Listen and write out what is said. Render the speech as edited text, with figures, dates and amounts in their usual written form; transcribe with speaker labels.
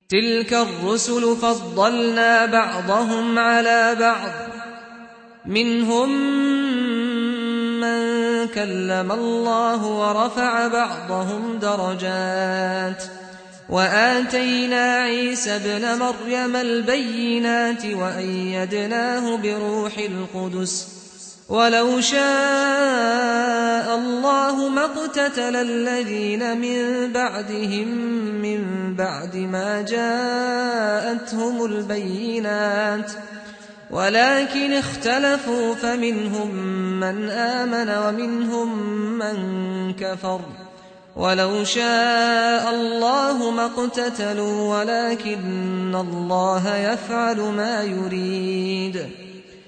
Speaker 1: تلك الرسل فضلنا بعضهم على بعض منهم من كلم الله ورفع بعضهم درجات وآتينا عيسى ابن مريم البينات وأيدناه بروح القدس ولو شاء الله ما اقتتل الذين من بعدهم من بعد ما جاءتهم البينات ولكن اختلفوا فمنهم من آمن ومنهم من كفر ولو شاء الله ما اقتتلوا ولكن الله يفعل ما يريد